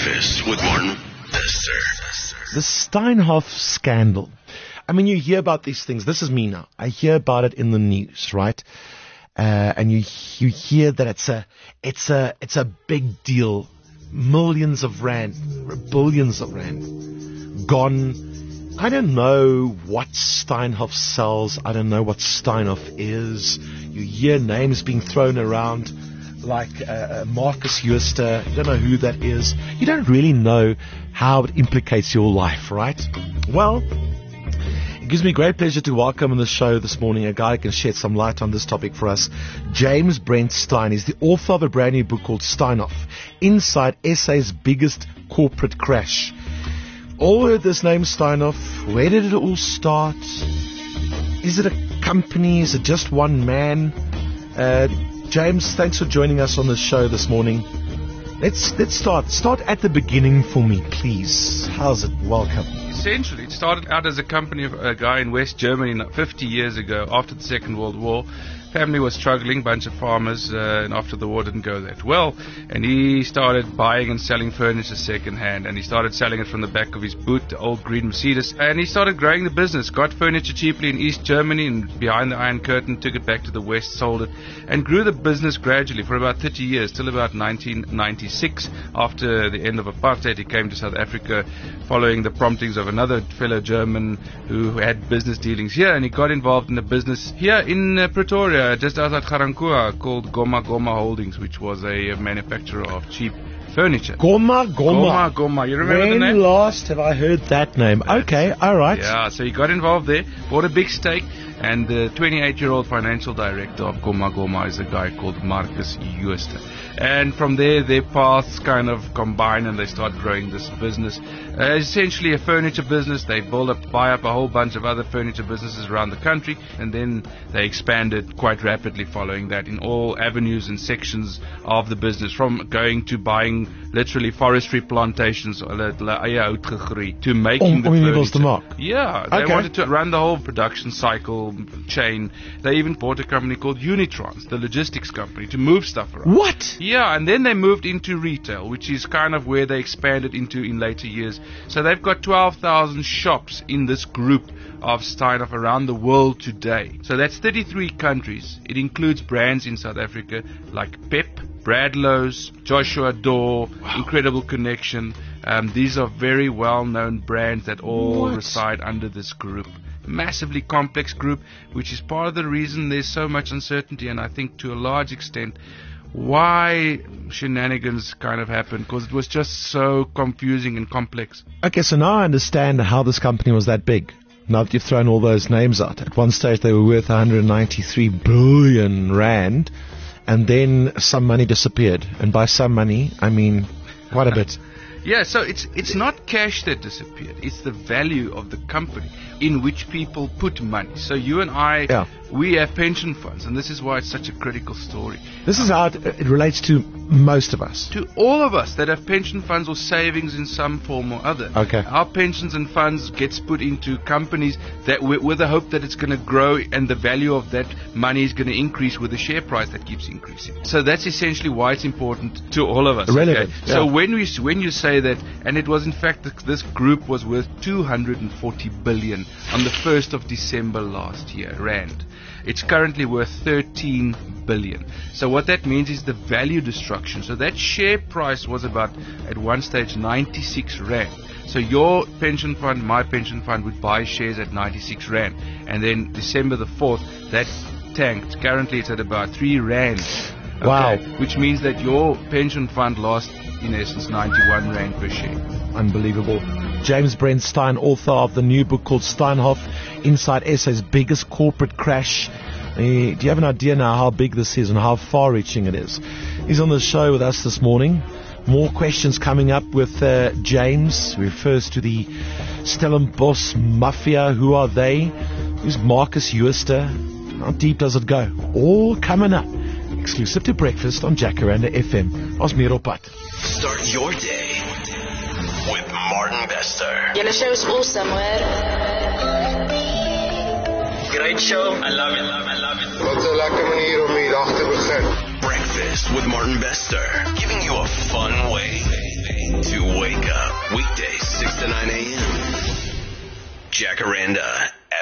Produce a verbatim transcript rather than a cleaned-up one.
Breakfast with Martin Bester. The Steinhoff scandal. I mean, you hear about these things. This is me now. I hear about it in the news, right? Uh, and you you hear that it's a it's a it's a big deal. Millions of rand, billions of rand gone. I don't know what Steinhoff sells. I don't know what Steinhoff is. You hear names being thrown around like uh, Marcus Jooste. You don't know who that is. You don't really know how it implicates your life, right? Well, it gives me great pleasure to welcome on the show this morning a guy who can shed some light on this topic for us. James Brent Stein is the author of a brand new book called Steinhoff, Inside S A's Biggest Corporate Crash. All heard this name Steinhoff. Where did it all start? Is it a company? Is it just one man? Uh, James, thanks for joining us on the show this morning. Let's let's start. Start at the beginning for me, please. How's it? Welcome. Essentially, it started out as a company of a guy in West Germany fifty years ago, after the Second World War. Family was struggling, bunch of farmers, uh, and after the war didn't go that well. And he started buying and selling furniture second hand, and he started selling it from the back of his boot, the old green Mercedes. And he started growing the business, got furniture cheaply in East Germany and behind the Iron Curtain, took it back to the West, sold it, and grew the business gradually for about thirty years, till about nineteen ninety-six. After the end of apartheid, he came to South Africa following the promptings of another fellow German who had business dealings here, and he got involved in a business here in uh, Pretoria, just outside Garankuwa, called Goma Goma Holdings, which was a, a manufacturer of cheap furniture. Goma Goma. Goma Goma. You remember when the name? last have I heard that name? That's okay, it. all right. Yeah, so he got involved there, bought a big stake, and the twenty-eight-year-old financial director of Goma Goma is a guy called Marcus Jooste. And from there, their paths kind of combine, and they start growing this business. Uh, essentially a furniture business. They build up, buy up a whole bunch of other furniture businesses around the country, and then they expanded quite rapidly following that in all avenues and sections of the business, from going to buying literally forestry plantations to making Om, the om furniture. te maak. Yeah, they Okay. wanted to run the whole production cycle chain. They even bought a company called Unitrans, the logistics company, to move stuff around. What? Yeah, and then they moved into retail, which is kind of where they expanded into in later years. So they've got twelve thousand shops in this group of Steinhoff around the world today. So that's thirty-three countries. It includes brands in South Africa like Pep, Bradlow's, Joshua Door, wow. Incredible Connection. Um, these are very well-known brands that all What? reside under this group. Massively complex group, which is part of the reason there's so much uncertainty, and I think to a large extent why shenanigans kind of happened, because it was just so confusing and complex. Okay, so now I understand how this company was that big. Now that you've thrown all those names out. At one stage they were worth one hundred ninety-three billion rand, and then some money disappeared. And by some money, I mean quite a bit. Yeah, so it's it's not cash that disappeared. It's the value of the company in which people put money. So you and I, Yeah. we have pension funds, and this is why it's such a critical story. This is how it, it relates to most of us. To all of us that have pension funds or savings in some form or other. Okay. Our pensions and funds gets put into companies that with, with the hope that it's going to grow and the value of that money is going to increase with the share price that keeps increasing. So that's essentially why it's important to all of us. Relevant, Okay? yeah. So when we when you say that, and it was in fact that this group was worth two hundred forty billion on the first of December last year, rand. It's currently worth thirteen billion. So what that means is the value destruction. So that share price was about, at one stage, ninety-six rand. So your pension fund, my pension fund, would buy shares at ninety-six rand. And then December the fourth, that tanked. Currently it's at about three rand. Okay? Wow. Which means that your pension fund lost, in essence, ninety-one rand per share. Unbelievable. James Brent Stein, author of the new book called Steinhoff, Inside S A's Biggest Corporate Crash. Uh, do you have an idea now how big this is and how far-reaching it is? He's on the show with us this morning. More questions coming up with uh, James. He refers to the Stellenbosch Mafia. Who are they? Who's Marcus Jooste? How deep does it go? All coming up. Exclusive to Breakfast on Jacaranda F M. Ons meer op pad. Start your day with Martin Bester. Julle show is awesome, hoor. Great show. I love it. I love it. Wat 'n lekker manier om die dag te begin. Breakfast with Martin Bester, giving you a fun way to to nine a.m. Jacaranda